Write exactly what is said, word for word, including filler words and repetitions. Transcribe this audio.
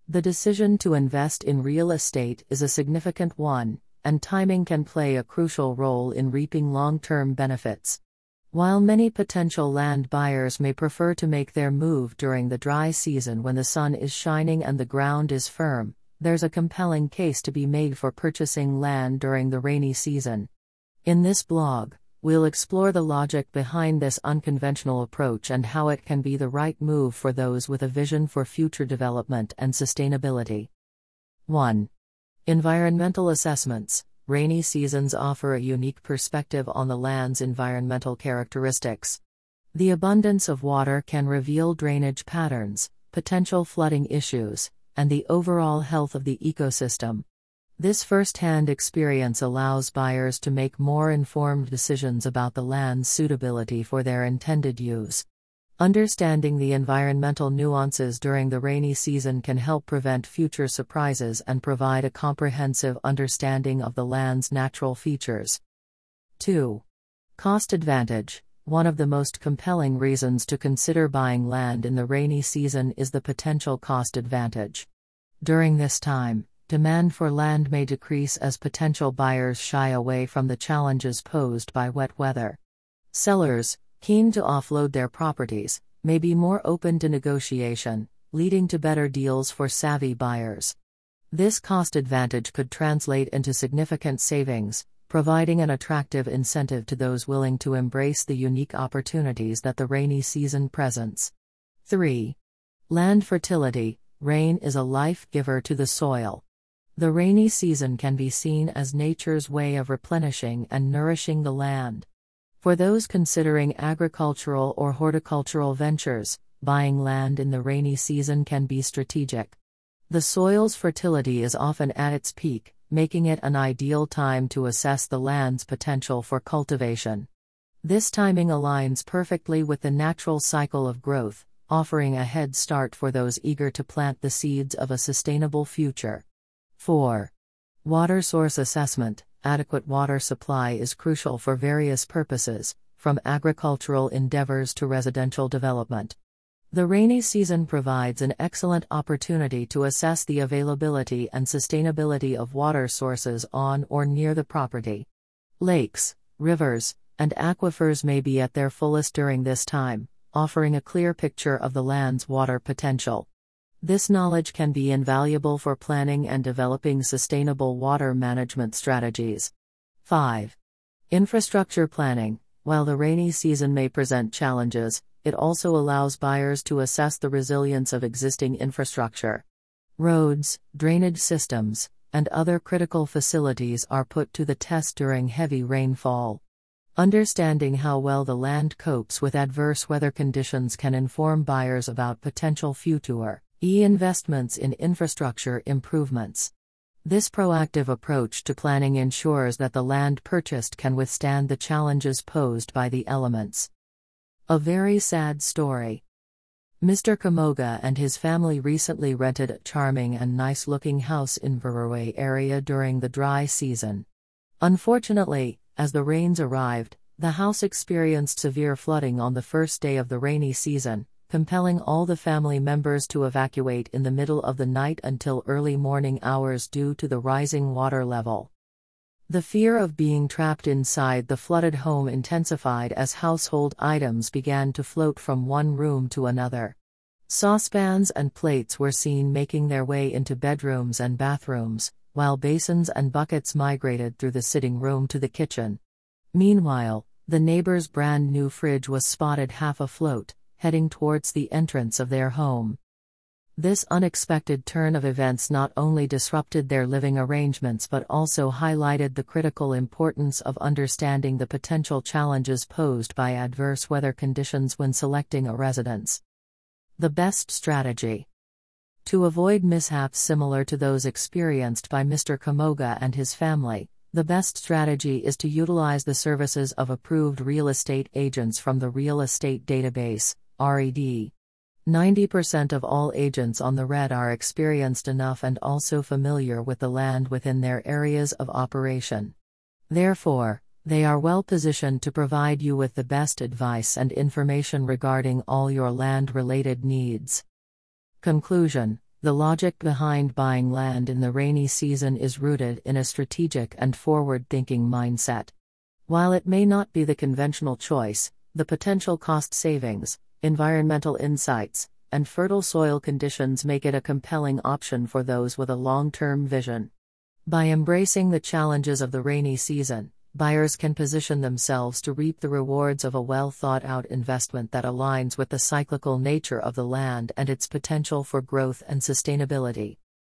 The decision to invest in real estate is a significant one, and timing can play a crucial role in reaping long-term benefits. While many potential land buyers may prefer to make their move during the dry season when the sun is shining and the ground is firm, there's a compelling case to be made for purchasing land during the rainy season. In this blog, we'll explore the logic behind this unconventional approach and how it can be the right move for those with a vision for future development and sustainability. one. Environmental assessments. Rainy seasons offer a unique perspective on the land's environmental characteristics. The abundance of water can reveal drainage patterns, potential flooding issues, and the overall health of the ecosystem. This first-hand experience allows buyers to make more informed decisions about the land's suitability for their intended use. Understanding the environmental nuances during the rainy season can help prevent future surprises and provide a comprehensive understanding of the land's natural features. two. Cost advantage. One of the most compelling reasons to consider buying land in the rainy season is the potential cost advantage. During this time, demand for land may decrease as potential buyers shy away from the challenges posed by wet weather. Sellers, keen to offload their properties, may be more open to negotiation, leading to better deals for savvy buyers. This cost advantage could translate into significant savings, providing an attractive incentive to those willing to embrace the unique opportunities that the rainy season presents. three. Land fertility. Rain is a life giver to the soil. The rainy season can be seen as nature's way of replenishing and nourishing the land. For those considering agricultural or horticultural ventures, buying land in the rainy season can be strategic. The soil's fertility is often at its peak, making it an ideal time to assess the land's potential for cultivation. This timing aligns perfectly with the natural cycle of growth, offering a head start for those eager to plant the seeds of a sustainable future. four. Water source assessment. Adequate water supply is crucial for various purposes, from agricultural endeavors to residential development. The rainy season provides an excellent opportunity to assess the availability and sustainability of water sources on or near the property. Lakes, rivers, and aquifers may be at their fullest during this time, offering a clear picture of the land's water potential. This knowledge can be invaluable for planning and developing sustainable water management strategies. five. Infrastructure planning. While the rainy season may present challenges, it also allows buyers to assess the resilience of existing infrastructure. Roads, drainage systems, and other critical facilities are put to the test during heavy rainfall. Understanding how well the land copes with adverse weather conditions can inform buyers about potential future investments in infrastructure improvements. This proactive approach to planning ensures that the land purchased can withstand the challenges posed by the elements. A very sad story. Mister Kamoga and his family recently rented a charming and nice-looking house in Verwey area during the dry season. Unfortunately, as the rains arrived, the house experienced severe flooding on the first day of the rainy season, compelling all the family members to evacuate in the middle of the night until early morning hours due to the rising water level. The fear of being trapped inside the flooded home intensified as household items began to float from one room to another. Saucepans and plates were seen making their way into bedrooms and bathrooms, while basins and buckets migrated through the sitting room to the kitchen. Meanwhile, the neighbor's brand new fridge was spotted half afloat, heading towards the entrance of their home. This unexpected turn of events not only disrupted their living arrangements but also highlighted the critical importance of understanding the potential challenges posed by adverse weather conditions when selecting a residence. The best strategy. To avoid mishaps similar to those experienced by Mister Kamoga and his family, the best strategy is to utilize the services of approved real estate agents from the Real Estate Database, R E D. ninety percent of all agents on the R E D are experienced enough and also familiar with the land within their areas of operation. Therefore, they are well positioned to provide you with the best advice and information regarding all your land-related needs. Conclusion: The logic behind buying land in the rainy season is rooted in a strategic and forward-thinking mindset. While it may not be the conventional choice, the potential cost savings, environmental insights, and fertile soil conditions make it a compelling option for those with a long-term vision. By embracing the challenges of the rainy season, buyers can position themselves to reap the rewards of a well-thought-out investment that aligns with the cyclical nature of the land and its potential for growth and sustainability.